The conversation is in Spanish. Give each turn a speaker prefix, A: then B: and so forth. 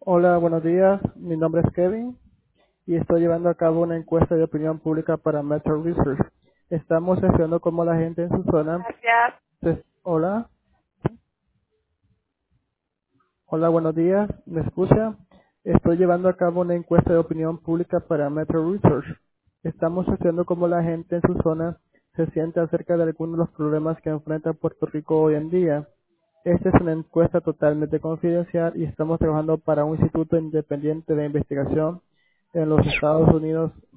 A: Hola, buenos días. Mi nombre es Kevin y estoy llevando a cabo una encuesta de opinión pública para Metro Research. Estamos estudiando cómo la gente en su zona.
B: Gracias.
A: Hola, hola, buenos días. ¿Me escucha? Estoy llevando a cabo una encuesta de opinión pública para Metro Research. Estamos estudiando cómo la gente en su zona se siente acerca de algunos de los problemas que enfrenta Puerto Rico hoy en día. Esta es una encuesta totalmente confidencial y estamos trabajando para un instituto independiente de investigación en los Estados Unidos